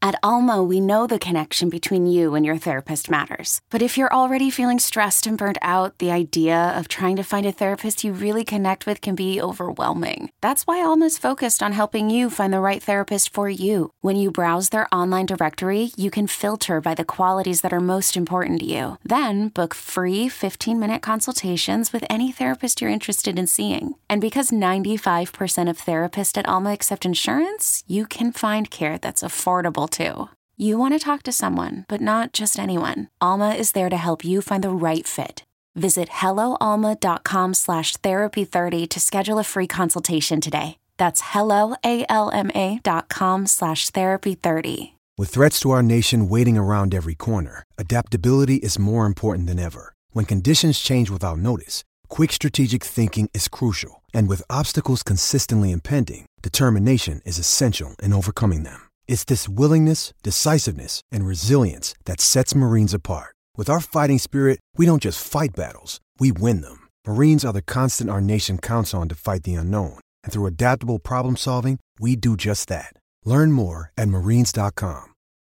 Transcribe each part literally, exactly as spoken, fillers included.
At Alma, we know the connection between you and your therapist matters. But if you're already feeling stressed and burnt out, the idea of trying to find a therapist you really connect with can be overwhelming. That's why Alma's focused on helping you find the right therapist for you. When you browse their online directory, you can filter by the qualities that are most important to you. Then book free fifteen-minute consultations with any therapist you're interested in seeing. And because ninety-five percent of therapists at Alma accept insurance, you can find care that's affordable too. You want to talk to someone, but not just anyone. Alma is there to help you find the right fit. Visit helloalma.com slash therapy30 to schedule a free consultation today. That's helloalma.com slash therapy30. With threats to our nation waiting around every corner, adaptability is more important than ever. When conditions change without notice, quick strategic thinking is crucial. And with obstacles consistently impending, determination is essential in overcoming them. It's this willingness, decisiveness, and resilience that sets Marines apart. With our fighting spirit, we don't just fight battles, we win them. Marines are the constant our nation counts on to fight the unknown. And through adaptable problem solving, we do just that. Learn more at marines dot com.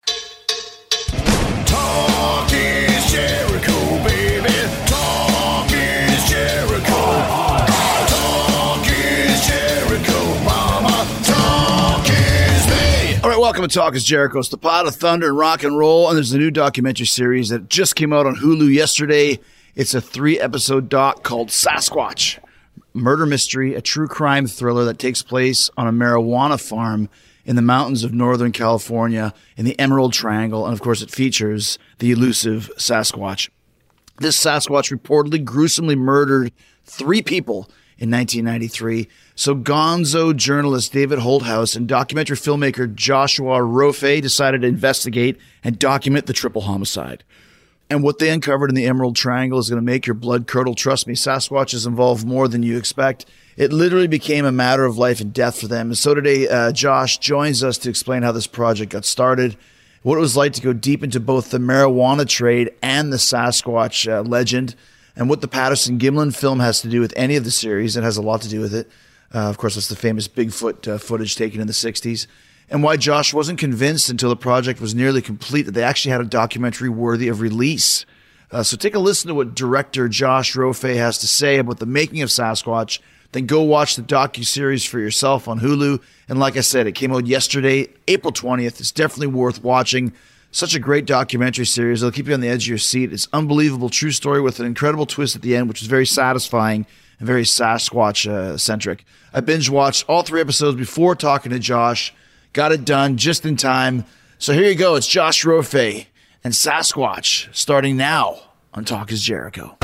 Talk is Jericho, baby. Talk is Jericho. Talk is Jericho, mama. Talk is me. All right, welcome to Talk is Jericho. It's the pot of thunder and rock and roll, and there's a new documentary series that just came out on Hulu yesterday. It's a three-episode doc called Sasquatch. Murder mystery, a true crime thriller that takes place on a marijuana farm in the mountains of Northern California in the Emerald Triangle. And of course, it features the elusive Sasquatch. This Sasquatch reportedly gruesomely murdered three people in nineteen ninety-three. So Gonzo journalist David Holthouse and documentary filmmaker Joshua Rofe decided to investigate and document the triple homicide. And what they uncovered in the Emerald Triangle is going to make your blood curdle. Trust me, Sasquatch is involved more than you expect. It literally became a matter of life and death for them. And so today, uh, Josh joins us to explain how this project got started, what it was like to go deep into both the marijuana trade and the Sasquatch uh, legend, and what the Patterson-Gimlin film has to do with any of the series. It has a lot to do with it. Uh, of course, it's the famous Bigfoot uh, footage taken in the sixties. And why Josh wasn't convinced until the project was nearly complete that they actually had a documentary worthy of release. Uh, so take a listen to what director Josh Rofe has to say about the making of Sasquatch. Then go watch the docuseries for yourself on Hulu. And like I said, it came out yesterday, April twentieth. It's definitely worth watching. Such a great documentary series. It'll keep you on the edge of your seat. It's unbelievable, true story with an incredible twist at the end, which is very satisfying and very Sasquatch-centric. I binge-watched all three episodes before talking to Josh. Got it done just in time. So here you go. It's Josh Rofe and Sasquatch starting now on Talk is Jericho.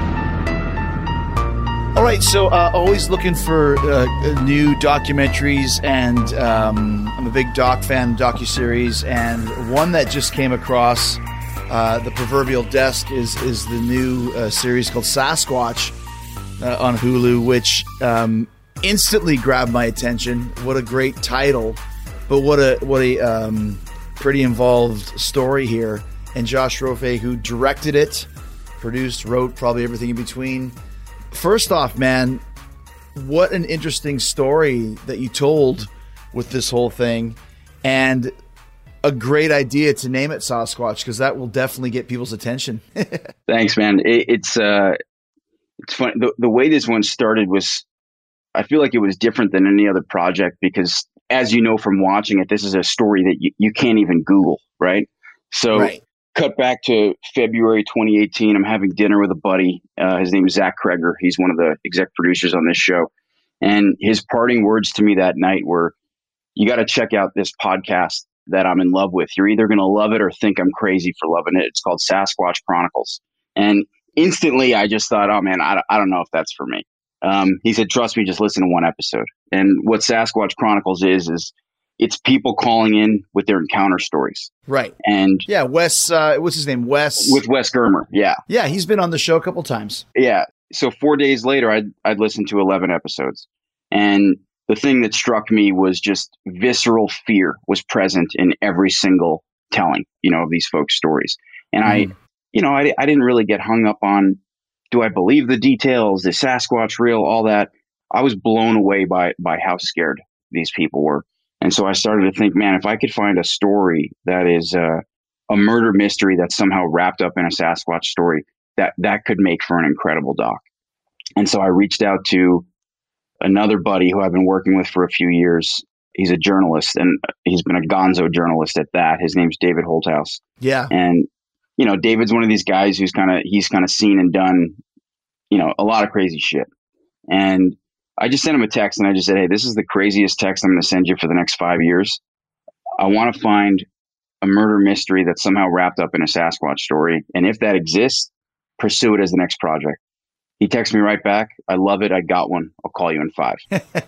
All right, so uh, always looking for uh, new documentaries, and um, I'm a big doc fan, docuseries, and one that just came across uh, the proverbial desk is is the new uh, series called Sasquatch uh, on Hulu, which um, instantly grabbed my attention. What a great title, but what a what a um, pretty involved story here. And Josh Rofe, who directed it, produced, wrote, probably everything in between. First off, man, what an interesting story that you told with this whole thing, and a great idea to name it Sasquatch, because that will definitely get people's attention. Thanks, man. It, it's uh, it's funny. The, the way this one started was, I feel like it was different than any other project because, as you know from watching it, this is a story that you, you can't even Google, right? So. Right. Cut back to February twenty eighteen. I'm having dinner with a buddy. Uh, his name is Zach Kreger. He's one of the exec producers on this show. And his parting words to me that night were, you got to check out this podcast that I'm in love with. You're either going to love it or think I'm crazy for loving it. It's called Sasquatch Chronicles. And instantly I just thought, oh man, I, I don't know if that's for me. Um, he said, trust me, just listen to one episode. And what Sasquatch Chronicles is, is it's people calling in with their encounter stories. Right. And yeah, Wes, uh, what's his name? Wes. With Wes Germer. Yeah. Yeah. He's been on the show a couple times. Yeah. So four days later, I'd, I'd listened to eleven episodes. And the thing that struck me was just visceral fear was present in every single telling, you know, of these folks' stories. And mm. I, you know, I, I didn't really get hung up on, do I believe the details? Is Sasquatch real? All that. I was blown away by, by how scared these people were. And so I started to think, man, if I could find a story that is uh, a murder mystery that's somehow wrapped up in a Sasquatch story, that that could make for an incredible doc. And so I reached out to another buddy who I've been working with for a few years. He's a journalist, and he's been a gonzo journalist at that. His name's David Holthouse. Yeah. And, you know, David's one of these guys who's kind of, he's kind of seen and done, you know, a lot of crazy shit. And I just sent him a text and I just said, hey, this is the craziest text I'm going to send you for the next five years. I want to find a murder mystery that's somehow wrapped up in a Sasquatch story. And if that exists, pursue it as the next project. He texted me right back. I love it. I got one. I'll call you in five.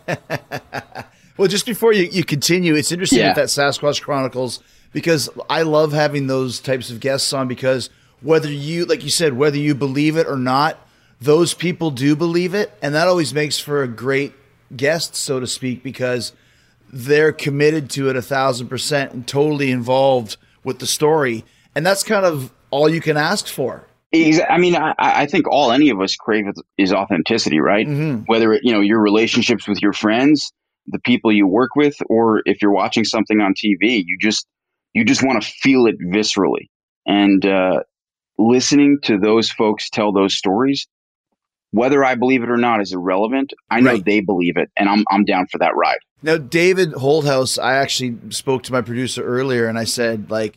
Well, just before you, you continue, it's interesting Yeah. with that Sasquatch Chronicles, because I love having those types of guests on, because whether you, like you said, whether you believe it or not, those people do believe it. And that always makes for a great guest, so to speak, because they're committed to it a thousand percent and totally involved with the story. And that's kind of all you can ask for. I mean, I, I think all any of us crave is authenticity, right? Mm-hmm. Whether it, you know, your relationships with your friends, the people you work with, or if you're watching something on T V, you just you just want to feel it viscerally. And uh, listening to those folks tell those stories, whether I believe it or not, is irrelevant. I know Right. they believe it, and I'm I'm down for that ride. Now, David Holthouse, I actually spoke to my producer earlier and I said, like,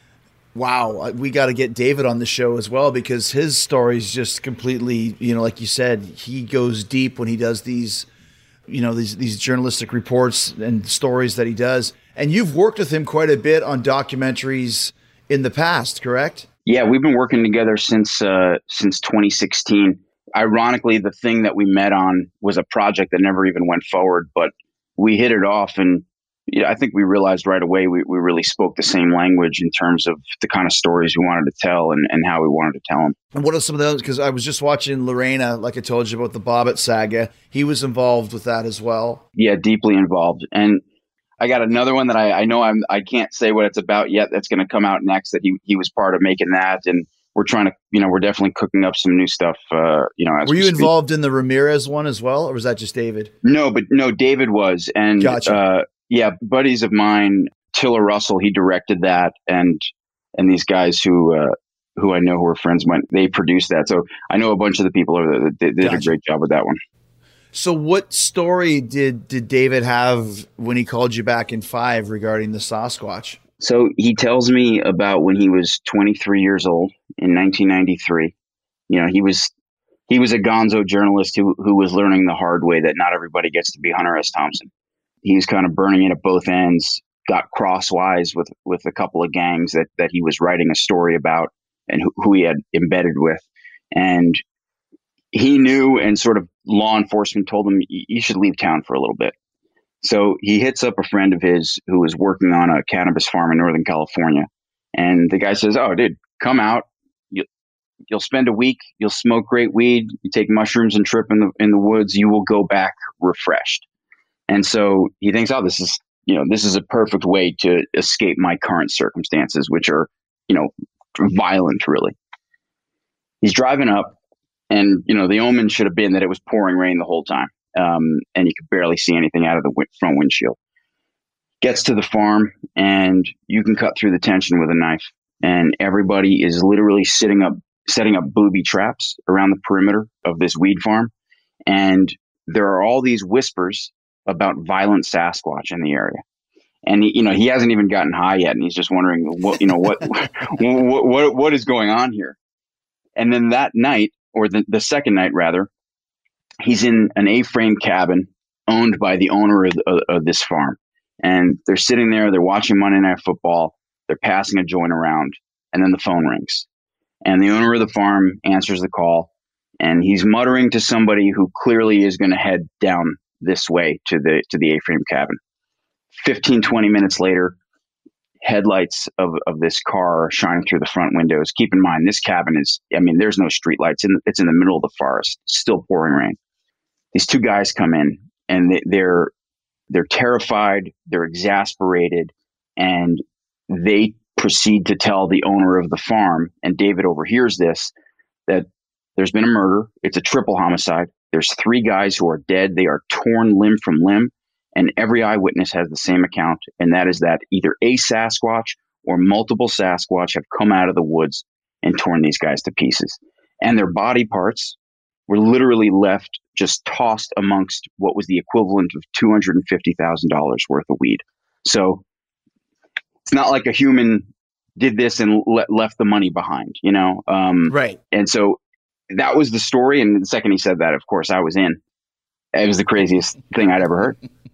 wow, we got to get David on the show as well, because his story's just completely, you know, like you said, he goes deep when he does these, you know, these, these journalistic reports and stories that he does. And you've worked with him quite a bit on documentaries in the past, correct? Yeah, we've been working together since uh, since twenty sixteen. Ironically, the thing that we met on was a project that never even went forward, but we hit it off, and you know, I think we realized right away we, we really spoke the same language in terms of the kind of stories we wanted to tell and, and how we wanted to tell them. And what are some of those? Because I was just watching Lorena, like I told you about the Bobbitt saga. He was involved with that as well. Yeah, deeply involved. And I got another one that I, I know I'm I can't say what it's about yet. That's going to come out next. That he he was part of making that, and we're trying to, you know, we're definitely cooking up some new stuff. Uh, you know, as Were we you speak. involved in the Ramirez one as well, or was that just David? No, but no, David was, and Gotcha. uh, yeah, buddies of mine, Tiller Russell, he directed that, and and these guys who uh, who I know who are friends went, they produced that. So I know a bunch of the people over there that did, did Gotcha. a great job with that one. So what story did did David have when he called you back in five regarding the Sasquatch? So he tells me about when he was twenty-three years old in nineteen ninety-three. You know, he was he was a gonzo journalist who who was learning the hard way that not everybody gets to be Hunter S. Thompson. He was kind of burning it at both ends, got crosswise with with a couple of gangs that that he was writing a story about and who, who he had embedded with. And he knew, and sort of law enforcement told him, you should leave town for a little bit. So he hits up a friend of his who was working on a cannabis farm in Northern California. And the guy says, oh, dude, come out. You, you'll spend a week. You'll smoke great weed. You take mushrooms and trip in the in the woods. You will go back refreshed. And so he thinks, oh, this is, you know, this is a perfect way to escape my current circumstances, which are, you know, violent, really. He's driving up, and, you know, the omen should have been that it was pouring rain the whole time. Um, and you could barely see anything out of the w- front windshield. Gets to the farm, and you can cut through the tension with a knife. And everybody is literally sitting up, setting up booby traps around the perimeter of this weed farm. And there are all these whispers about violent Sasquatch in the area. And he, you know, he hasn't even gotten high yet, and he's just wondering what, you know, what, what, what, what is going on here. And then that night, or the, the second night rather, he's in an A-frame cabin owned by the owner of, of, of this farm. And they're sitting there, they're watching Monday Night Football, they're passing a joint around, and then the phone rings. And the owner of the farm answers the call, and he's muttering to somebody who clearly is going to head down this way to the to the A-frame cabin. fifteen, twenty minutes later, headlights of, of this car are shining through the front windows. Keep in mind, this cabin is, I mean, there's no street lights. In, it's in the middle of the forest, still pouring rain. These two guys come in, and they, they're they're terrified, they're exasperated, and they proceed to tell the owner of the farm, and David overhears this, that there's been a murder. It's a triple homicide. There's three guys who are dead. They are torn limb from limb, And every eyewitness has the same account, and that is that either a Sasquatch or multiple Sasquatch have come out of the woods and torn these guys to pieces. And their body parts were literally left just tossed amongst what was the equivalent of two hundred fifty thousand dollars worth of weed. So it's not like a human did this and le- left the money behind, you know? Um, Right. And so that was the story. And the second he said that, of course, I was in. It was the craziest thing I'd ever heard.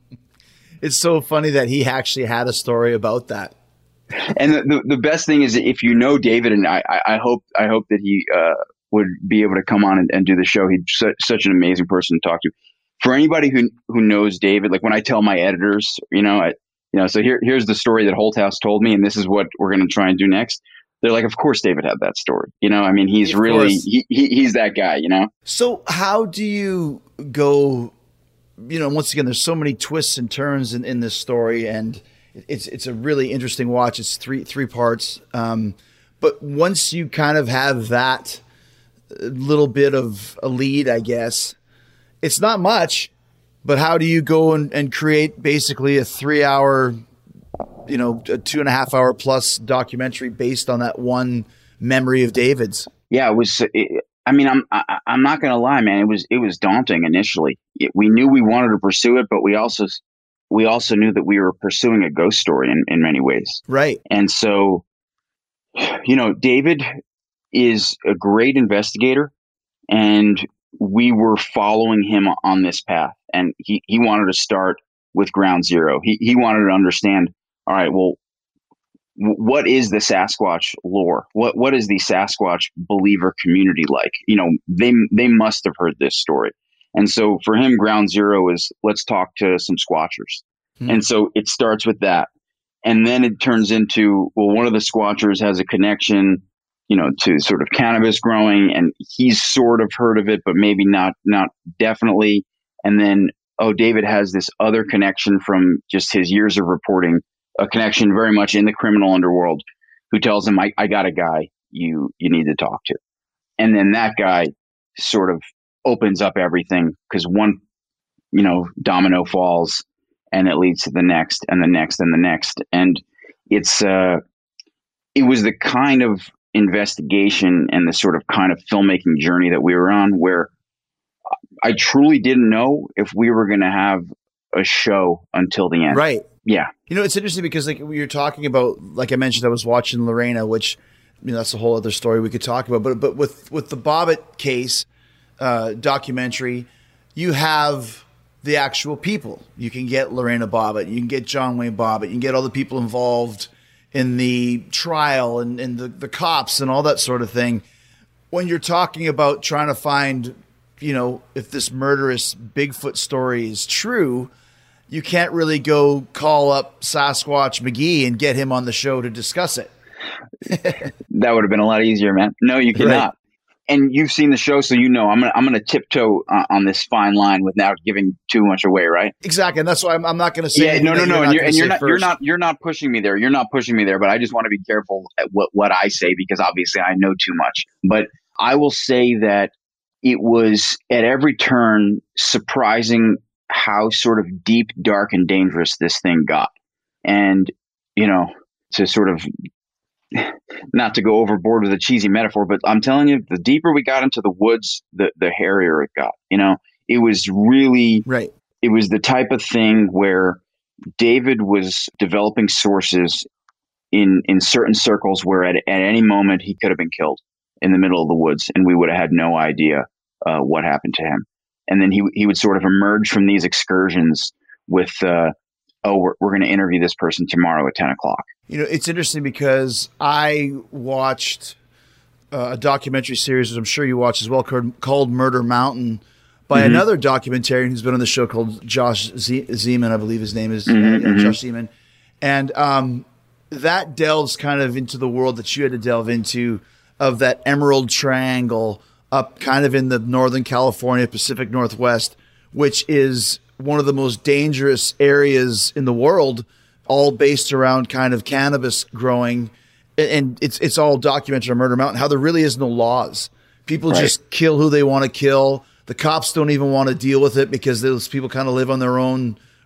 It's so funny that he actually had a story about that. And the, the, the best thing is, if you know David, and I, I, I hope I hope that he uh, would be able to come on and, and do the show. He's su- such an amazing person to talk to. For anybody who who knows David, like when I tell my editors, you know, I, you know, so here here's the story that Holthouse told me, and this is what we're going to try and do next. They're like, of course, David had that story. You know, I mean, he's Of really course. he, he, he's that guy. You know. So how do you go, you know, once again, there's so many twists and turns in, in this story, and it's it's a really interesting watch. It's three three parts. Um, but once you kind of have that little bit of a lead, I guess, it's not much, but how do you go and, and create basically a three hour, you know, a two and a half hour plus documentary based on that one memory of David's? Yeah, it was. It, I mean, I'm I, I'm not going to lie, man. It was it was daunting initially. It, we knew we wanted to pursue it, but we also we also knew that we were pursuing a ghost story in, in many ways. Right. And so, you know, David is a great investigator, and we were following him on this path. And he, he wanted to start with ground zero. He he wanted to understand, all right, well, what is the Sasquatch lore? What what is the Sasquatch believer community like? You know, they they must have heard this story. And so for him, ground zero is let's talk to some Squatchers. Hmm. And so it starts with that. And then it turns into, well, one of the Squatchers has a connection, you know, to sort of cannabis growing, and he's sort of heard of it, but maybe not not definitely. And then, oh, David has this other connection from just his years of reporting, a connection very much in the criminal underworld, who tells him, I, I got a guy you you need to talk to. And then that guy sort of opens up everything, because one, you know, domino falls and it leads to the next and the next and the next. And it's uh, it was the kind of investigation and the sort of kind of filmmaking journey that we were on, where I truly didn't know if we were going to have a show until the end. Right. Yeah. You know, it's interesting because like you're talking about, like I mentioned, I was watching Lorena, which, you know, that's a whole other story we could talk about. But but with, with the Bobbitt case uh, documentary, you have the actual people. You can get Lorena Bobbitt, you can get John Wayne Bobbitt, you can get all the people involved in the trial and, and the, the cops and all that sort of thing. When you're talking about trying to find, you know, if this murderous Bigfoot story is true, you can't really go call up Sasquatch McGee and get him on the show to discuss it. That would have been a lot easier, man. No, you cannot. Right. And you've seen the show, so you know I'm gonna I'm gonna tiptoe uh, on this fine line without giving too much away, right? Exactly, and that's why I'm, I'm not going to say. Yeah, no, no, no. You're and you're, and you're not you you're not you're not pushing me there. You're not pushing me there. But I just want to be careful at what what I say, because obviously I know too much. But I will say that it was at every turn surprising how sort of deep, dark, and dangerous this thing got. And, you know, to sort of, not to go overboard with a cheesy metaphor, but I'm telling you, the deeper we got into the woods, the, the hairier it got. You know, it was really, right. It was the type of thing where David was developing sources in, in certain circles where at, at any moment he could have been killed in the middle of the woods, and we would have had no idea uh, what happened to him. And then he he would sort of emerge from these excursions with, uh, oh, we're, we're going to interview this person tomorrow at ten o'clock. You know, it's interesting because I watched uh, a documentary series, which I'm sure you watched as well, called, called Murder Mountain, by mm-hmm. another documentarian who's been on the show called Josh Z- Zeman, I believe his name is, mm-hmm, uh, yeah, mm-hmm. Josh Zeman. And um, that delves kind of into the world that you had to delve into of that Emerald Triangle up kind of in the Northern California, Pacific Northwest, which is one of the most dangerous areas in the world, all based around kind of cannabis growing. And it's it's all documented on Murder Mountain, how there really is no laws. People right. just kill who they want to kill. The cops don't even want to deal with it because those people kind of live on their own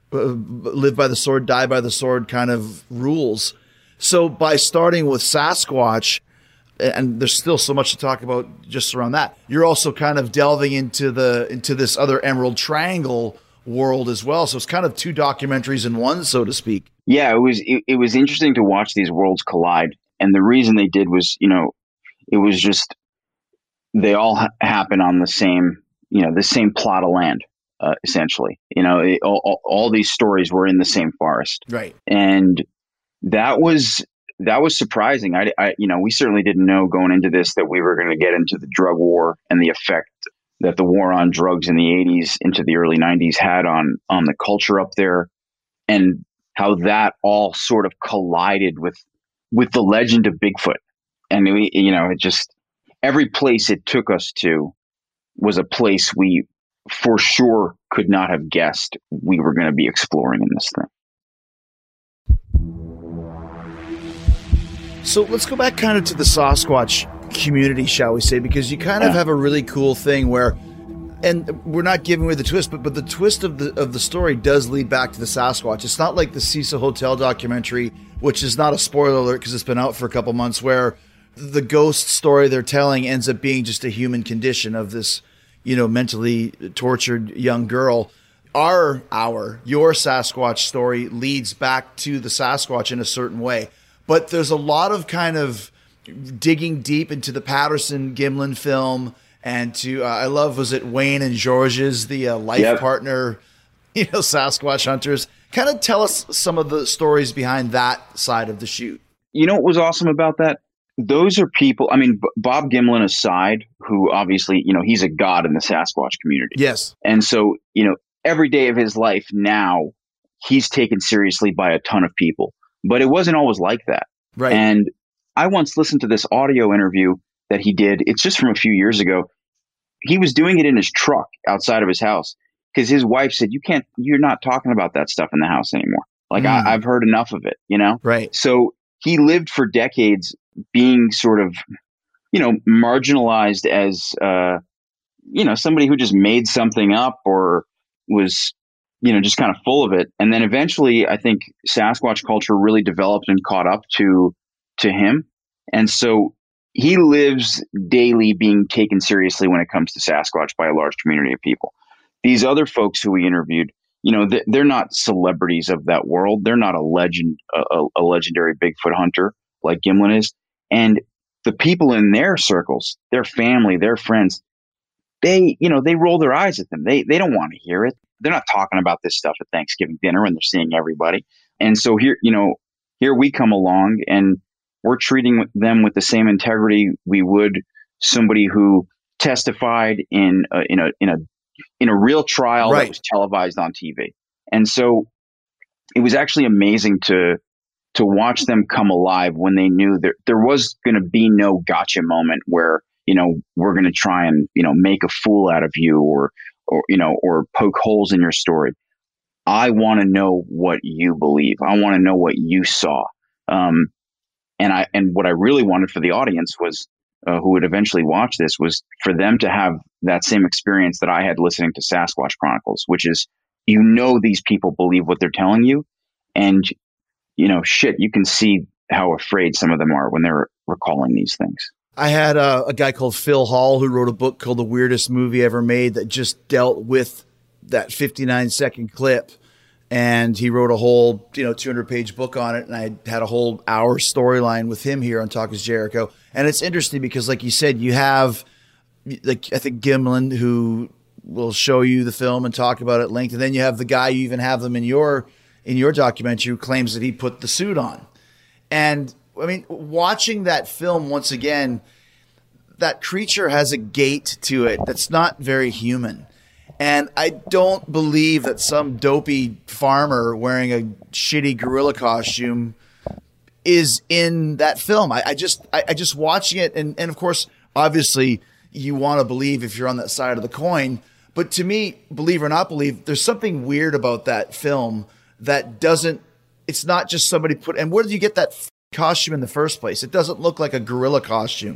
uh, live by the sword, die by the sword kind of rules. So by starting with Sasquatch, and there's still so much to talk about just around that, you're also kind of delving into the into this other Emerald Triangle world as well. So it's kind of two documentaries in one, so to speak. Yeah, it was it, it was interesting to watch these worlds collide. And the reason they did was, you know, it was just they all ha- happen on the same, you know, the same plot of land, uh, essentially. You know, it, all, all these stories were in the same forest. Right. And that was that was surprising. I, I, you know, we certainly didn't know going into this that we were going to get into the drug war and the effect that the war on drugs in the eighties into the early nineties had on on the culture up there, and how that all sort of collided with with the legend of Bigfoot. And we, you know, it just every place it took us to was a place we for sure could not have guessed we were going to be exploring in this thing. So let's go back kind of to the Sasquatch community, shall we say, because you kind of have a really cool thing where, and we're not giving away the twist, but but the twist of the of the story does lead back to the Sasquatch. It's not like the Cecil Hotel documentary, which is not a spoiler alert because it's been out for a couple months, where the ghost story they're telling ends up being just a human condition of this, you know, mentally tortured young girl. Our, our, your Sasquatch story leads back to the Sasquatch in a certain way. But there's a lot of kind of digging deep into the Patterson Gimlin film, and to uh, I love was it Wayne and George's the uh, life yep. partner, you know, Sasquatch hunters. Kind of tell us some of the stories behind that side of the shoot. You know what was awesome about that? Those are people. I mean, B- Bob Gimlin aside, who obviously, you know, he's a god in the Sasquatch community. Yes, and so you know, every day of his life now, he's taken seriously by a ton of people. But it wasn't always like that. Right. And I once listened to this audio interview that he did. It's just from a few years ago. He was doing it in his truck outside of his house because his wife said, you can't, you're not talking about that stuff in the house anymore. Like mm. I, I've heard enough of it, you know? Right. So he lived for decades being sort of, you know, marginalized as, uh, you know, somebody who just made something up or was, you know, just kind of full of it. And then eventually I think Sasquatch culture really developed and caught up to, to him. And so he lives daily being taken seriously when it comes to Sasquatch by a large community of people. These other folks who we interviewed, you know, they're not celebrities of that world. They're not a legend, a, a legendary Bigfoot hunter like Gimlin is. And the people in their circles, their family, their friends, they, you know, they roll their eyes at them. They, they don't want to hear it. They're not talking about this stuff at Thanksgiving dinner when they're seeing everybody. And so here, you know, here we come along and we're treating them with the same integrity we would somebody who testified in a, in a, in a, in a real trial right. that was televised on T V. And so it was actually amazing to, to watch them come alive when they knew that there was going to be no gotcha moment where, you know, we're going to try and, you know, make a fool out of you or, or, you know, or poke holes in your story. I want to know what you believe. I want to know what you saw. Um, and I, and what I really wanted for the audience was, uh, who would eventually watch this, was for them to have that same experience that I had listening to Sasquatch Chronicles, which is, you know, these people believe what they're telling you, and, you know, shit, you can see how afraid some of them are when they're recalling these things. I had a, a guy called Phil Hall who wrote a book called The Weirdest Movie Ever Made that just dealt with that fifty-nine second clip. And he wrote a whole, you know, two hundred page book on it. And I had a whole hour storyline with him here on Talk is Jericho. And it's interesting because, like you said, you have, like, I think Gimlin, who will show you the film and talk about it at length. And then you have the guy, you even have them in your, in your documentary, who claims that he put the suit on. And I mean, watching that film once again, that creature has a gait to it that's not very human. And I don't believe that some dopey farmer wearing a shitty gorilla costume is in that film. I, I just, I, I just watching it. And, and of course, obviously you want to believe if you're on that side of the coin, but to me, believe or not believe, there's something weird about that film that doesn't, it's not just somebody put, and where did you get that costume in the first place? It doesn't look like a gorilla costume.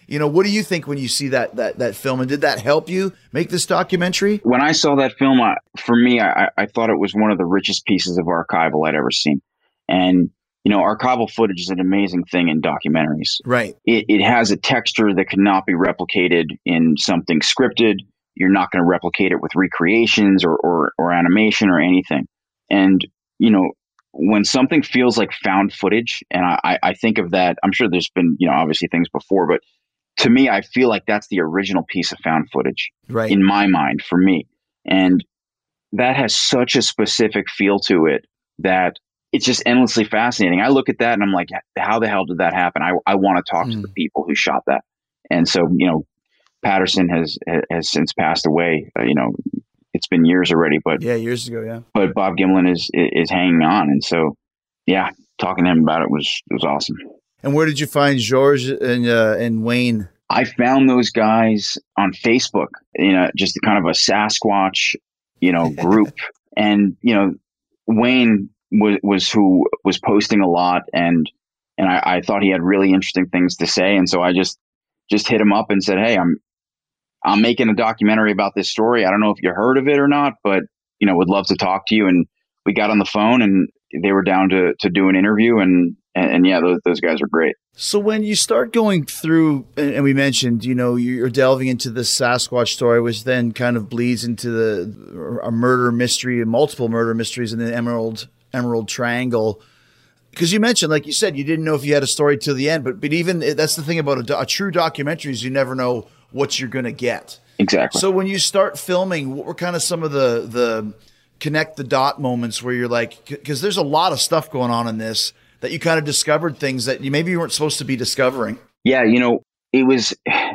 You know, what do you think when you see that that that film? And did that help you make this documentary? When I saw that film, I, for me, I, I thought it was one of the richest pieces of archival I'd ever seen. And, you know, archival footage is an amazing thing in documentaries. Right. It, it has a texture that cannot be replicated in something scripted. You're not going to replicate it with recreations or, or, or animation or anything. And, you know, when something feels like found footage, and I, I think of that, I'm sure there's been, you know, obviously things before, but to me, I feel like that's the original piece of found footage, right, in my mind, for me. And that has such a specific feel to it that it's just endlessly fascinating. I look at that and I'm like, how the hell did that happen? I, I want to talk mm. to the people who shot that. And so, you know, Patterson has has since passed away. Uh, you know, it's been years already, but yeah, years ago, yeah. But Bob Gimlin is is hanging on, and so yeah, talking to him about it was was awesome. And where did you find George and uh, and Wayne? I found those guys on Facebook. You know, just kind of a Sasquatch, you know, group, and you know, Wayne was was who was posting a lot, and and I, I thought he had really interesting things to say, and so I just just hit him up and said, hey, I'm. I'm making a documentary about this story. I don't know if you heard of it or not, but, you know, would love to talk to you. And we got on the phone and they were down to, to do an interview. And, and, and yeah, those, those guys are great. So when you start going through, and we mentioned, you know, you're delving into this Sasquatch story, which then kind of bleeds into the a murder mystery and multiple murder mysteries in the Emerald, Emerald Triangle. Because you mentioned, like you said, you didn't know if you had a story till the end, but, but even that's the thing about a, a true documentary is you never know what you're going to get. Exactly. So when you start filming, what were kind of some of the, the connect the dot moments where you're like, because there's a lot of stuff going on in this that you kind of discovered things that you maybe you weren't supposed to be discovering. Yeah. You know, it was,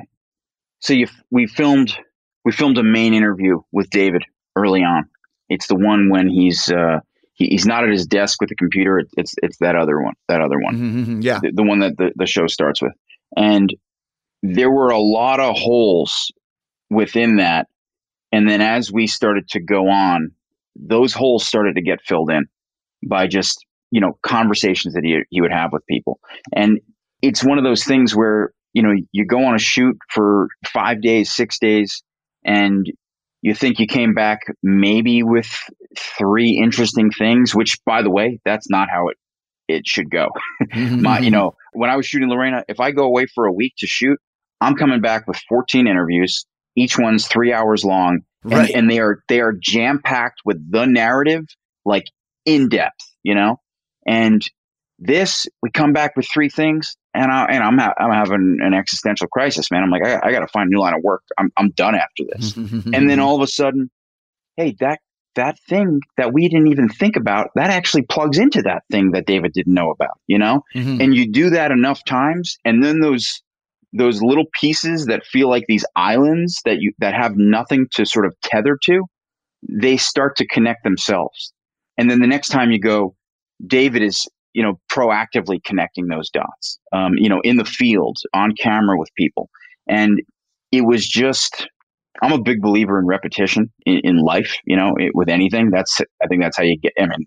so you, we filmed, we filmed a main interview with David early on. It's the one when he's, uh, he, he's not at his desk with the computer. It, it's, it's that other one, that other one. Mm-hmm, yeah. The, the one that the, the show starts with. And there were a lot of holes within that. And then as we started to go on, those holes started to get filled in by just, you know, conversations that he, he would have with people. And it's one of those things where, you know, you go on a shoot for five days, six days, and you think you came back maybe with three interesting things, which, by the way, that's not how it, it should go. My, you know, when I was shooting Lorena, if I go away for a week to shoot, I'm coming back with fourteen interviews. Each one's three hours long, and, right. and they are they are jam packed with the narrative, like in depth, you know. And this, we come back with three things, and I and I'm ha- I'm having an existential crisis, man. I'm like, I, I got to find a new line of work. I'm I'm done after this. And then all of a sudden, hey, that that thing that we didn't even think about, that actually plugs into that thing that David didn't know about, you know. Mm-hmm. And you do that enough times, and then those. those little pieces that feel like these islands that you, that have nothing to sort of tether to, they start to connect themselves. And then the next time you go, David is, you know, proactively connecting those dots, um, you know, in the field, on camera with people. And it was just, I'm a big believer in repetition in, in life, you know, it, with anything. That's, I think that's how you get, I mean,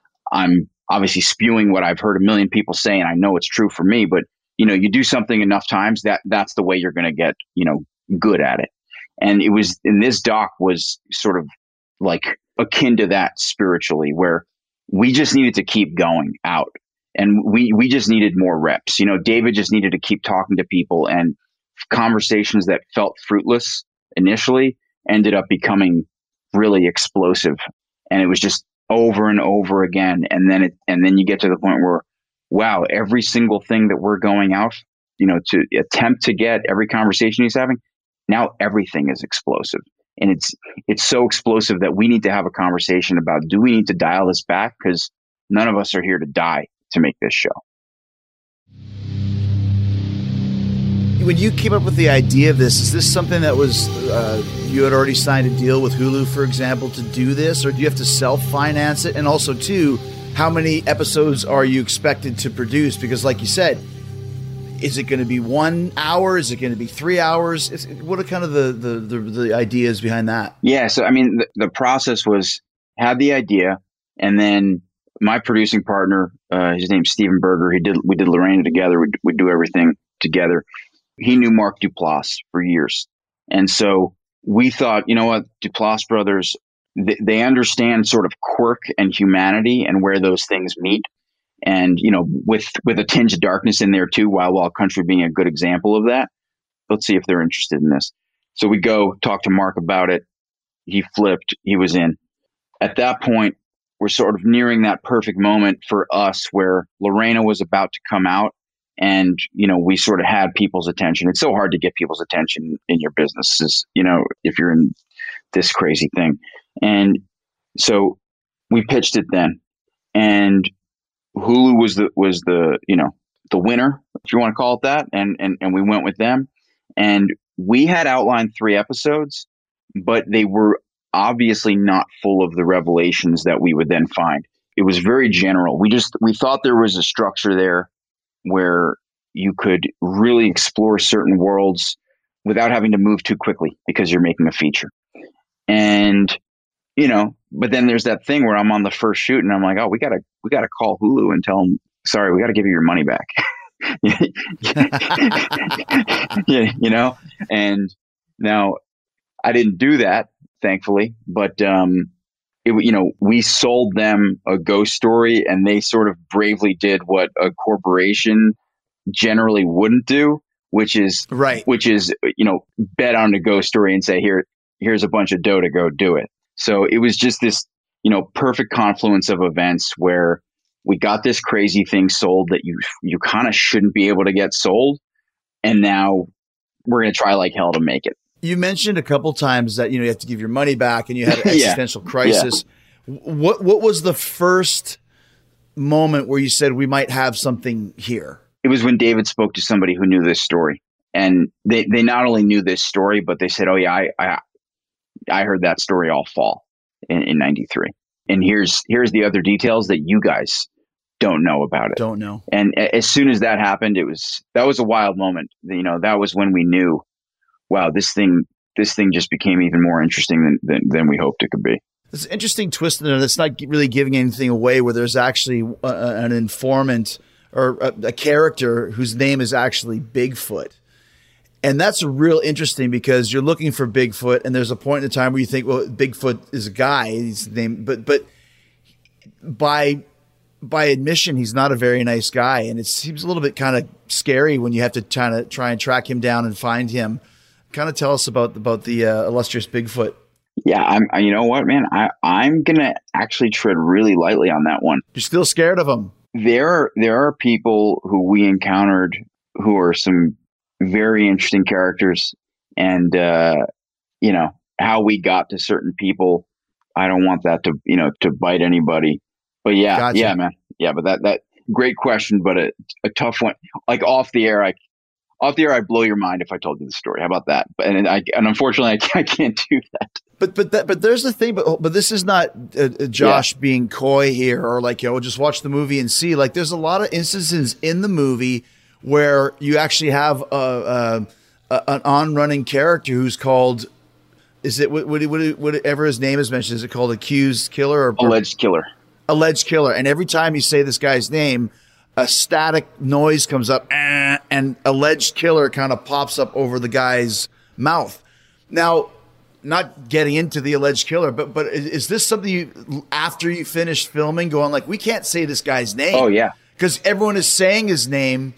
I'm obviously spewing what I've heard a million people say, and I know it's true for me, but you know, you do something enough times that that's the way you're going to get, you know, good at it. And it was in this doc was sort of like akin to that spiritually, where we just needed to keep going out and we, we just needed more reps. You know, David just needed to keep talking to people, and conversations that felt fruitless initially ended up becoming really explosive. And it was just over and over again. And then it, and then you get to the point where, wow, every single thing that we're going out, you know, to attempt to get, every conversation he's having, now everything is explosive. And it's it's so explosive that we need to have a conversation about, do we need to dial this back? Because none of us are here to die to make this show. When you came up with the idea of this, is this something that was, uh, you had already signed a deal with Hulu, for example, to do this? Or do you have to self-finance it? And also, too, how many episodes are you expected to produce? Because like you said, is it going to be one hour? Is it going to be three hours? Is, what are kind of the, the, the, the ideas behind that? Yeah. So, I mean, the, the process was, had the idea, and then my producing partner, uh, his name's Steven Berger. He did, we did Lorena together. We we do everything together. he knew Mark Duplass for years. And so we thought, you know what, Duplass brothers, they, they understand sort of quirk and humanity and where those things meet. And, you know, with, with a tinge of darkness in there too, Wild Wild Country being a good example of that. Let's see if they're interested in this. So we go talk to Mark about it. He flipped, he was in. At that point, we're sort of nearing that perfect moment for us where Lorena was about to come out. And, you know, we sort of had people's attention. It's so hard to get people's attention in your businesses, you know, if you're in this crazy thing. And so we pitched it then. And Hulu was the, was the, you know, the winner, if you want to call it that. And, and, and we went with them. And we had outlined three episodes, but they were obviously not full of the revelations that we would then find. It was very general. We just, we thought there was a structure there where you could really explore certain worlds without having to move too quickly because you're making a feature. And, you know, but then there's that thing where I'm on the first shoot and I'm like, oh, we gotta, we gotta call Hulu and tell them, sorry, we gotta give you your money back. Yeah, you know, and now I didn't do that, thankfully, but, um, it, you know, we sold them a ghost story and they sort of bravely did what a corporation generally wouldn't do, which is, right. which is, you know, bet on a ghost story and say, here, here's a bunch of dough to go do it. So it was just this, you know, perfect confluence of events where we got this crazy thing sold that you, you kind of shouldn't be able to get sold. And now we're going to try like hell to make it. You mentioned a couple times that, you know, you have to give your money back and you had an existential yeah. crisis. Yeah. What what was the first moment where you said we might have something here? It was when David spoke to somebody who knew this story. And they, they not only knew this story, but they said, oh yeah, I I, I heard that story all fall in, in ninety-three. And here's here's the other details that you guys don't know about it. Don't know. And as soon as that happened, it was that was a wild moment. You know, that was when we knew, wow, this thing, this thing just became even more interesting than, than, than we hoped it could be. It's an interesting twist in there that's not really giving anything away, where there's actually a, an informant or a, a character whose name is actually Bigfoot. And that's real interesting because you're looking for Bigfoot and there's a point in the time where you think, well, Bigfoot is a guy, he's named, but, but by, by admission, he's not a very nice guy. And it seems a little bit kind of scary when you have to try to try and track him down and find him. Kind of tell us about about the uh, illustrious Bigfoot. Yeah, I'm. You know what, man? I I'm gonna actually tread really lightly on that one. You're still scared of him. There are there are people who we encountered who are some very interesting characters, and uh, you know how we got to certain people. I don't want that to you know to bite anybody, but yeah, Gotcha. yeah, man, yeah. But that that great question, but a a tough one. Like off the air, I. Off the air, I'd blow your mind if I told you the story. How about that? But and I and unfortunately, I can't, I can't do that. But but that, but there's the thing. But but this is not uh, uh, Josh yeah. being coy here, or like, yo, just watch the movie and see. Like, there's a lot of instances in the movie where you actually have a, a, a an on-running character who's called. Is it what, what, what, whatever his name is mentioned? Is it called accused killer or alleged killer? Alleged killer. And every time you say this guy's name, a static noise comes up eh, and alleged killer kind of pops up over the guy's mouth. Now, not getting into the alleged killer, but but is this something you, after you finished filming, going like, we can't say this guy's name? Oh, yeah. Because everyone is saying his name.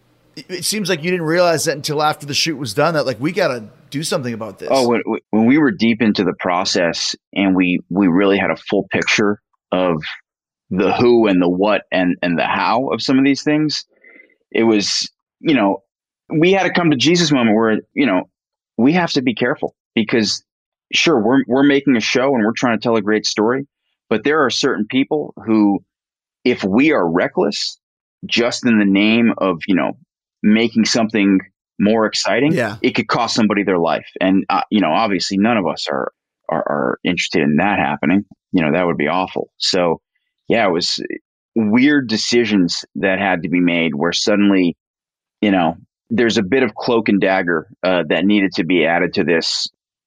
It seems like you didn't realize that until after the shoot was done, that like, we got to do something about this. Oh, when, when we were deep into the process and we, we really had a full picture of the who and the what and, and the how of some of these things, it was, you know, we had to come to Jesus moment where, you know, we have to be careful because sure, we're, we're making a show and we're trying to tell a great story, but there are certain people who, if we are reckless just in the name of, you know, making something more exciting, yeah. it could cost somebody their life. And, uh, you know, obviously none of us are, are, are interested in that happening. You know, that would be awful. So, yeah, it was weird decisions that had to be made where suddenly, you know, there's a bit of cloak and dagger uh, that needed to be added to this.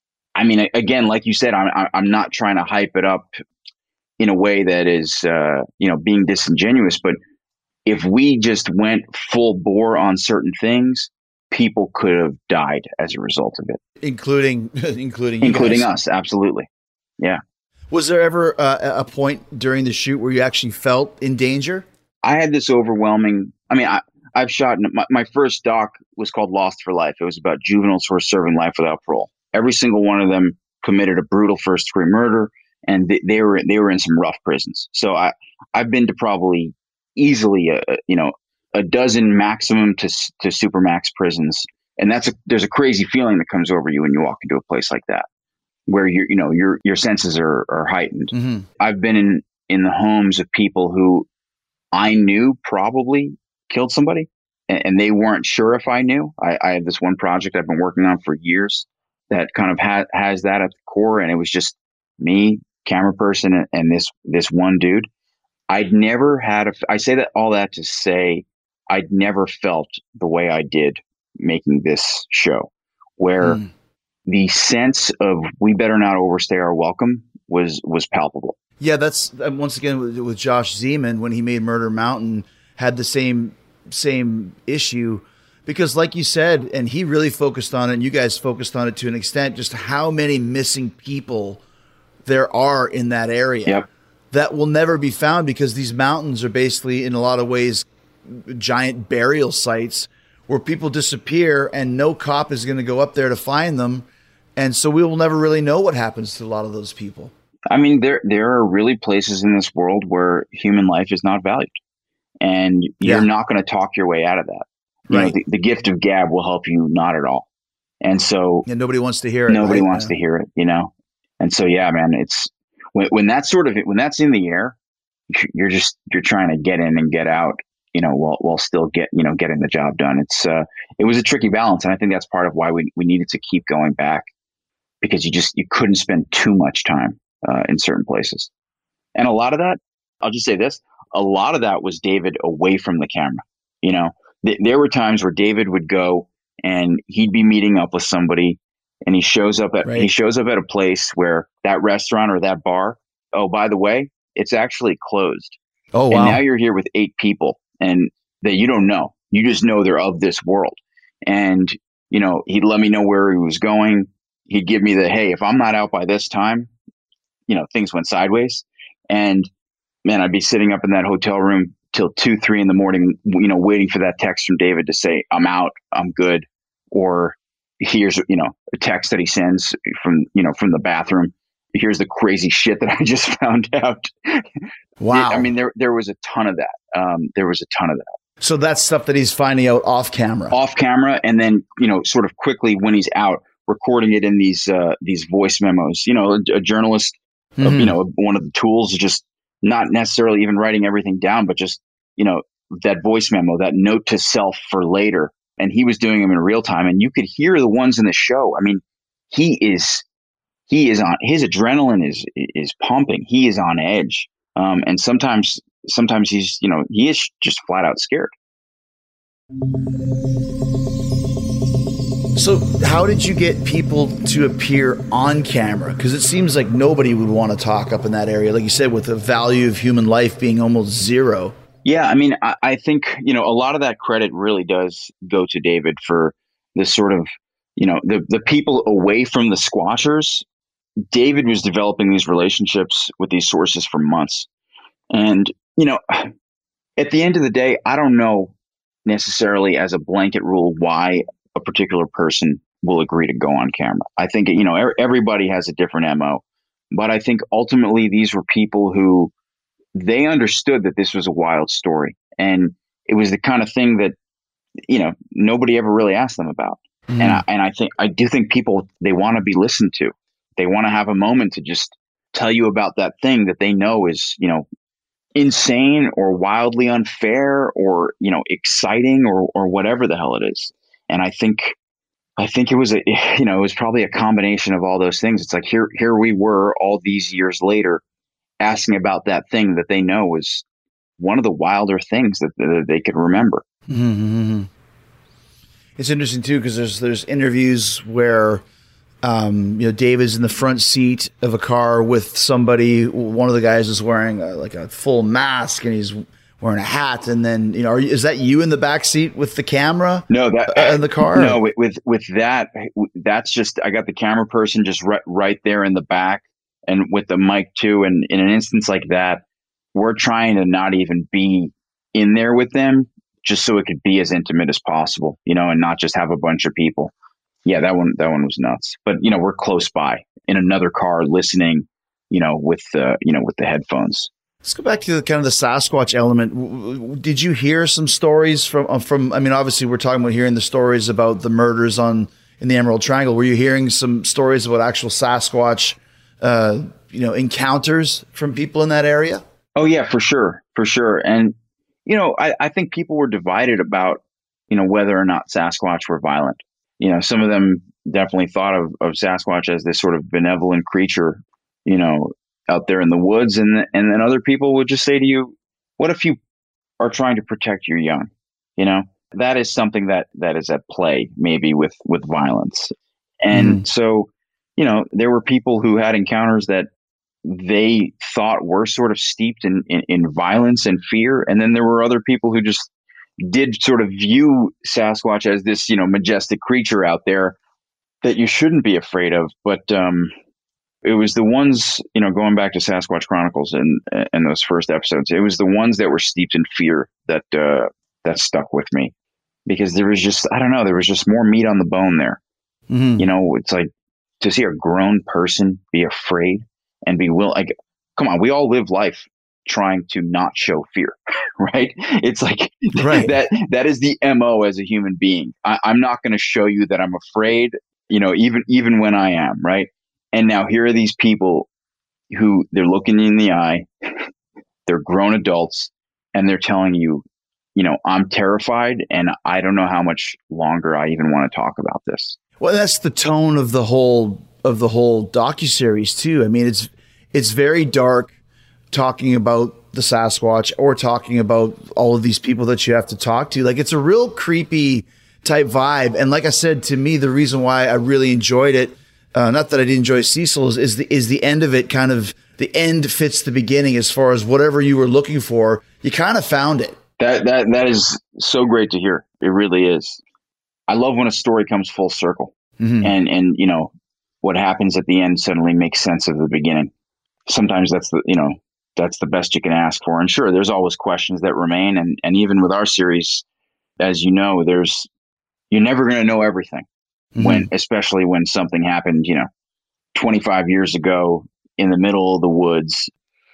I mean, again, like you said, I'm, I'm not trying to hype it up in a way that is, uh, you know, being disingenuous. But if we just went full bore on certain things, people could have died as a result of it, including including you including guys. us. Absolutely. Yeah. Was there ever uh, a point during the shoot where you actually felt in danger? I had this overwhelming, I mean, I, I've shot, my, my first doc was called Lost for Life. It was about juveniles who are serving life without parole. Every single one of them committed a brutal first degree murder, and they, they were they were in some rough prisons. So I, I've been to probably easily, a, a, you know, a dozen maximum to to supermax prisons. And that's a, there's a crazy feeling that comes over you when you walk into a place like that, where you you know your your senses are, are heightened. Mm-hmm. I've been in, in the homes of people who I knew probably killed somebody, and, and they weren't sure if I knew. I, I had this one project I've been working on for years that kind of ha- has that at the core, and it was just me, camera person, and, and this this one dude. I'd never had a. I say that all that to say I'd never felt the way I did making this show, where Mm. the sense of we better not overstay our welcome was was palpable. Yeah, that's uh, once again with, with Josh Zeman when he made Murder Mountain had the same same issue because, like you said, and he really focused on it, and you guys focused on it to an extent, just how many missing people there are in that area Yep. that will never be found because these mountains are basically, in a lot of ways, giant burial sites where people disappear, and no cop is going to go up there to find them, and so we will never really know what happens to a lot of those people. I mean, there there are really places in this world where human life is not valued, and you're Yeah. not going to talk your way out of that. You know, Right. the, the gift of gab will help you not at all, and so And nobody wants to hear it. nobody right? wants Yeah. to hear it. You know, and so yeah, man, it's when when that's sort of when that's in the air, you're just you're trying to get in and get out. You know, while while still get you know getting the job done. It's uh, it was a tricky balance, and I think that's part of why we we needed to keep going back, because you just you couldn't spend too much time uh, in certain places. And a lot of that, I'll just say this, a lot of that was David away from the camera. You know, th- there were times where David would go and he'd be meeting up with somebody, and he shows up at Right. he shows up at a place where that restaurant or that bar, oh, by the way, it's actually closed. Oh, And wow. now you're here with eight people, and that you don't know. You just know they're of this world. And, you know, he'd let me know where he was going. He'd give me the, hey, if I'm not out by this time, you know, things went sideways. And man, I'd be sitting up in that hotel room till two, three in the morning, you know, waiting for that text from David to say, I'm out, I'm good. Or here's, you know, a text that he sends from, you know, from the bathroom. Here's the crazy shit that I just found out. Wow. I mean, there there was a ton of that. Um, there was a ton of that So that's stuff that he's finding out off camera. off camera, and then you know, sort of quickly when he's out, recording it in these uh, these voice memos. You know, a, a journalist, uh, Mhm. you know, one of the tools is just not necessarily even writing everything down, but just you know that voice memo, that note to self for later. And he was doing them in real time, and you could hear the ones in the show. I mean, he is he is on his adrenaline is is pumping. He is on edge. Um, and sometimes, sometimes he's, you know, he is just flat out scared. So how did you get people to appear on camera? Because it seems like nobody would want to talk up in that area. Like you said, with the value of human life being almost zero. Yeah. I mean, I, I think, you know, a lot of that credit really does go to David for this sort of, you know, the, the people away from the squashers. David was developing these relationships with these sources for months. And, you know, at the end of the day, I don't know necessarily as a blanket rule why a particular person will agree to go on camera. I think, you know, er- everybody has a different M O, but I think ultimately these were people who they understood that this was a wild story. And it was the kind of thing that, you know, nobody ever really asked them about. Mm. And I, and I think, I do think people, they want to be listened to. They want to have a moment to just tell you about that thing that they know is, you know, insane or wildly unfair or, you know, exciting or, or whatever the hell it is. And I think, I think it was a, you know, it was probably a combination of all those things. It's like, here, here we were all these years later asking about that thing that they know was one of the wilder things that, that they could remember. Mm-hmm. It's interesting too, because there's, there's interviews where, Um, you know, Dave is in the front seat of a car with somebody. One of the guys is wearing a, like a full mask, and he's wearing a hat, and then you know, are you, is that you in the back seat with the camera? No, that uh, in the car. No, with, with with that, that's just I got the camera person just right right there in the back, and with the mic too. And in an instance like that, we're trying to not even be in there with them, just so it could be as intimate as possible, you know, and not just have a bunch of people. Yeah, that one that one was nuts. But you know, we're close by in another car listening, you know, with the you know with the headphones. Let's go back to the kind of the Sasquatch element. Did you hear some stories from, from, I mean, obviously we're talking about hearing the stories about the murders on, in the Emerald Triangle. Were you hearing some stories about actual Sasquatch, uh, you know, encounters from people in that area? Oh yeah, for sure. For sure. And, you know, I, I think people were divided about, you know, whether or not Sasquatch were violent. You know, some of them definitely thought of, of Sasquatch as this sort of benevolent creature, you know, out there in the woods, and and then other people would just say to you, what if you are trying to protect your young? You know, that is something that that is at play maybe with with violence. And mm. so, you know, there were people who had encounters that they thought were sort of steeped in, in, in violence and fear. And then there were other people who just did sort of view Sasquatch as this, you know, majestic creature out there that you shouldn't be afraid of. But, um, it was the ones, you know, going back to Sasquatch Chronicles and and those first episodes, it was the ones that were steeped in fear that uh, that stuck with me, because there was just, I don't know, there was just more meat on the bone there. Mm-hmm. You know, it's like to see a grown person be afraid and be willing, like, come on, we all live life trying to not show fear, right? It's like right. that that is the M O as a human being. I, I'm not going to show you that I'm afraid, you know, even even when I am, right? And now here are these people who they're looking you in the eye, they're grown adults, and they're telling you, you know, I'm terrified and I don't know how much longer I even want to talk about this. Well, that's the tone of the whole of the whole docuseries too. I mean, it's it's very dark, talking about the Sasquatch or talking about all of these people that you have to talk to. Like, it's a real creepy type vibe. And like I said, to me, the reason why I really enjoyed it, Uh, not that I didn't enjoy Cecil's, is the is the end of it kind of, the end fits the beginning as far as whatever you were looking for, you kind of found it. That that that is so great to hear. It really is. I love when a story comes full circle, mm-hmm. and and you know what happens at the end suddenly makes sense of the beginning. Sometimes that's the you know that's the best you can ask for. And sure, there's always questions that remain, and and even with our series, as you know, there's you're never going to know everything. Mm-hmm. When, especially when something happened, you know, twenty-five years ago in the middle of the woods,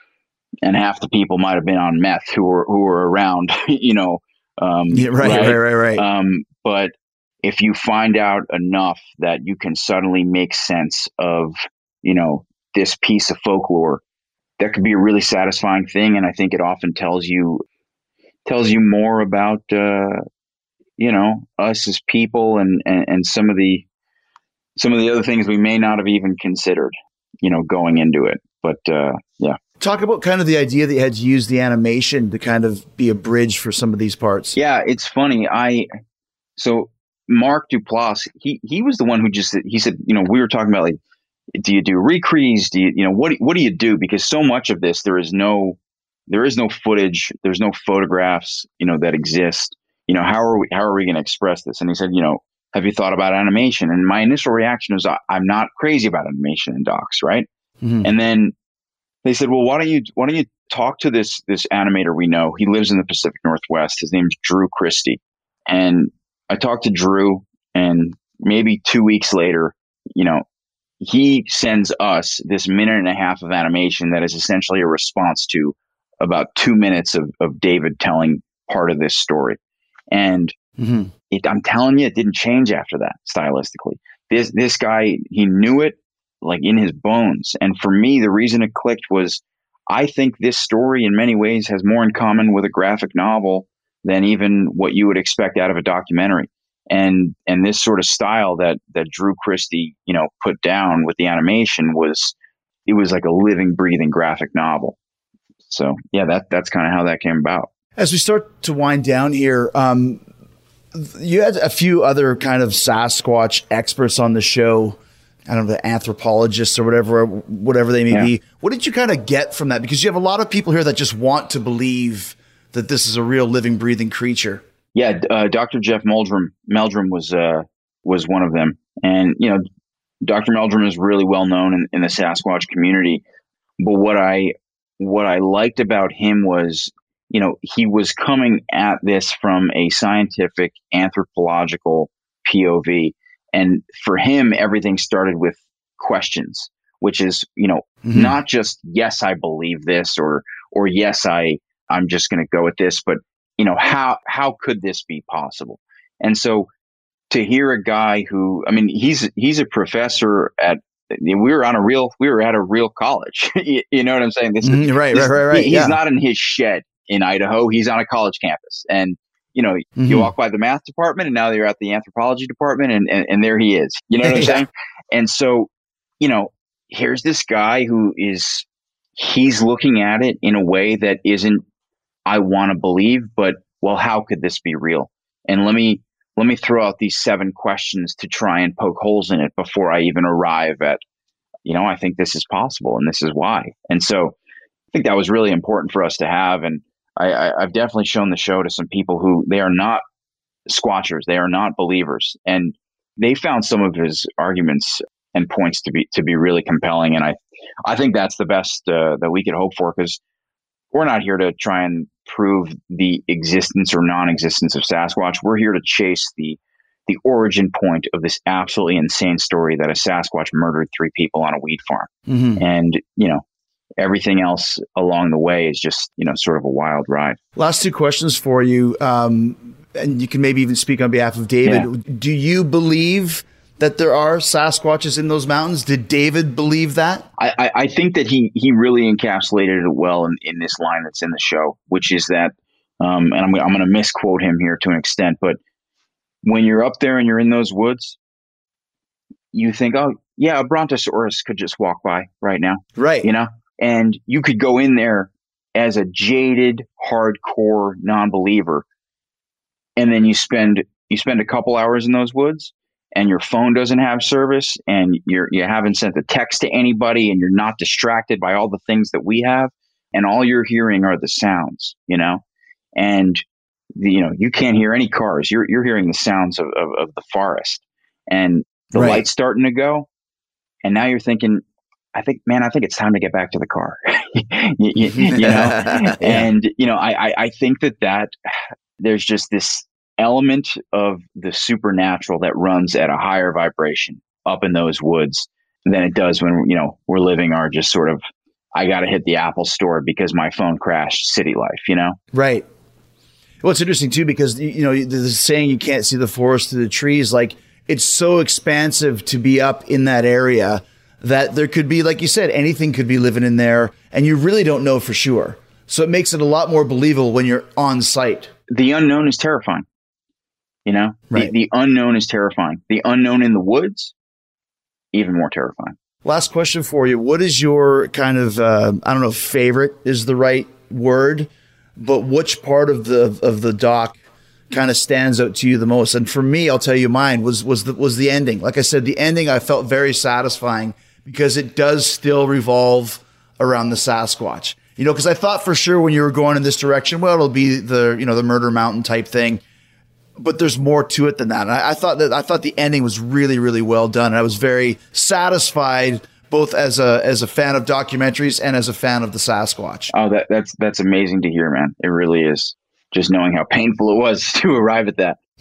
and half the people might have been on meth who were who were around, you know. Um, yeah, right, right, right, right, right. Um, but if you find out enough that you can suddenly make sense of, you know, this piece of folklore, that could be a really satisfying thing. And I think it often tells you tells you more about. Uh, you know, us as people, and, and, and some of the, some of the other things we may not have even considered, you know, going into it. But, uh, yeah. Talk about kind of the idea that you had to use the animation to kind of be a bridge for some of these parts. Yeah, it's funny. I, so Mark Duplass, he, he was the one who just, he said, you know, we were talking about, like, do you do recrees? Do you, you know, what, what do you do? Because so much of this, there is no, there is no footage. There's no photographs, you know, that exist. You know, how are we, how are we going to express this? And he said, you know, have you thought about animation? And my initial reaction was, I'm not crazy about animation in docs. Right. Mm-hmm. And then they said, well, why don't you, why don't you talk to this, this animator we know? He lives in the Pacific Northwest. His name's Drew Christie. And I talked to Drew, and maybe two weeks later, you know, he sends us this minute and a half of animation that is essentially a response to about two minutes of, of David telling part of this story. And mm-hmm. it, I'm telling you, it didn't change after that stylistically. This this guy, he knew it like in his bones. And for me, the reason it clicked was, I think this story in many ways has more in common with a graphic novel than even what you would expect out of a documentary. And and this sort of style that that Drew Christie, you know, put down with the animation was, it was like a living, breathing graphic novel. So yeah, that that's kind of how that came about. As we start to wind down here, um, you had a few other kind of Sasquatch experts on the show. I don't know, the anthropologists or whatever, whatever they may yeah. be. What did you kind of get from that? Because you have a lot of people here that just want to believe that this is a real living, breathing creature. Yeah, uh, Doctor Jeff Meldrum Meldrum was uh, was one of them, and you know, Doctor Meldrum is really well known in, in the Sasquatch community. But what I what I liked about him was, you know, he was coming at this from a scientific, anthropological P O V, and for him, everything started with questions, which is, you know, mm-hmm. not just yes, I believe this, or or yes, I I'm just going to go with this, but you know, how how could this be possible? And so to hear a guy who, I mean, he's he's a professor at, we were on a real, we were at a real college. you, you know what I'm saying? This is, mm, right, this, right, right, right. He, yeah. He's not in his shed in Idaho. He's on a college campus, and you know, mm-hmm. you walk by the math department, and now you're at the anthropology department, and and, and there he is. You know what I'm yeah. saying? And so, you know, here's this guy who is, he's looking at it in a way that isn't, I want to believe, but well, how could this be real? And let me let me throw out these seven questions to try and poke holes in it before I even arrive at, you know, I think this is possible, and this is why. And so I think that was really important for us to have. And I, I, I've definitely shown the show to some people who, they are not squatchers, they are not believers, and they found some of his arguments and points to be to be really compelling. And I I think that's the best uh, that we could hope for, because we're not here to try and prove the existence or non-existence of Sasquatch. We're here to chase the the origin point of this absolutely insane story that a Sasquatch murdered three people on a weed farm. Mm-hmm. And, you know, everything else along the way is just, you know, sort of a wild ride. Last two questions for you. Um, and you can maybe even speak on behalf of David. Yeah. Do you believe that there are Sasquatches in those mountains? Did David believe that? I, I, I think that he he really encapsulated it well in, in this line that's in the show, which is that, um, and I'm, I'm going to misquote him here to an extent, but when you're up there and you're in those woods, you think, oh, yeah, a Brontosaurus could just walk by right now. Right. You know, and you could go in there as a jaded, hardcore non-believer, and then you spend you spend a couple hours in those woods, and your phone doesn't have service, and you're you haven't sent a text to anybody, and you're not distracted by all the things that we have, and all you're hearing are the sounds, you know, and the, you know, you can't hear any cars. You're you're hearing the sounds of of, of the forest, and the right. light's starting to go, and now you're thinking, I think, man, I think it's time to get back to the car, you, you, you know, yeah. And you know, I, I I think that that there's just this element of the supernatural that runs at a higher vibration up in those woods than it does when, you know, we're living our just sort of, I got to hit the Apple store because my phone crashed city life, you know? Right. Well, it's interesting too, because, you know, the saying you can't see the forest through the trees, like it's so expansive to be up in that area that there could be, like you said, anything could be living in there and you really don't know for sure. So it makes it a lot more believable when you're on site. The unknown is terrifying. You know, right. the, the unknown is terrifying. The unknown in the woods, even more terrifying. Last question for you. What is your kind of, uh, I don't know if favorite is the right word, but which part of the of the doc kind of stands out to you the most? And for me, I'll tell you mine was was the, was the ending. Like I said, the ending I felt very satisfying because it does still revolve around the Sasquatch. You know, because I thought for sure when you were going in this direction, well, it'll be the, you know, the Murder Mountain type thing. But there's more to it than that. And I, I thought that I thought the ending was really, really well done. And I was very satisfied, both as a as a fan of documentaries and as a fan of the Sasquatch. Oh, that that's that's amazing to hear, man. It really is. Just knowing how painful it was to arrive at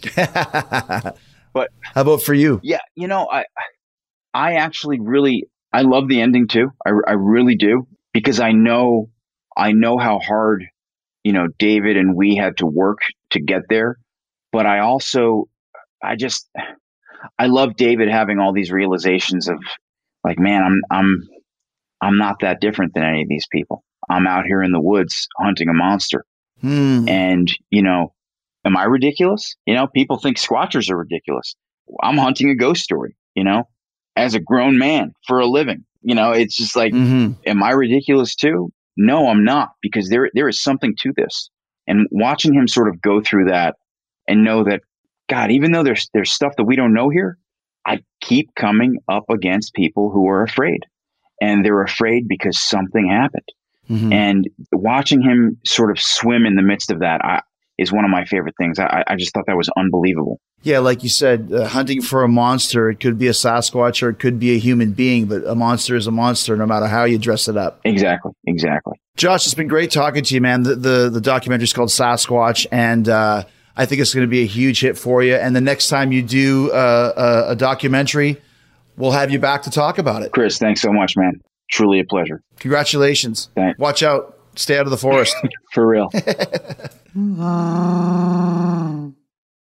that. But how about for you? Yeah, you know, I I actually really I love the ending too. I I really do, because I know I know how hard, you know, David and we had to work to get there. But I also, I just, I love David having all these realizations of like, man, I'm, I'm, I'm not that different than any of these people. I'm out here in the woods hunting a monster. Hmm. And, you know, am I ridiculous? You know, people think Squatchers are ridiculous. I'm hunting a ghost story, you know, as a grown man for a living. You know, it's just like, mm-hmm. Am I ridiculous too? No, I'm not, because there, there is something to this. And watching him sort of go through that, and know that, God, even though there's there's stuff that we don't know here, I keep coming up against people who are afraid. And they're afraid because something happened. Mm-hmm. And watching him sort of swim in the midst of that I, is one of my favorite things. I, I just thought that was unbelievable. Yeah, like you said, uh, hunting for a monster, it could be a Sasquatch or it could be a human being, but a monster is a monster no matter how you dress it up. Exactly, exactly. Josh, it's been great talking to you, man. The the, the documentary is called Sasquatch, and uh, I think it's going to be a huge hit for you. And the next time you do uh, a, a documentary, we'll have you back to talk about it. Chris, thanks so much, man. Truly a pleasure. Congratulations. Thanks. Watch out. Stay out of the forest. For real.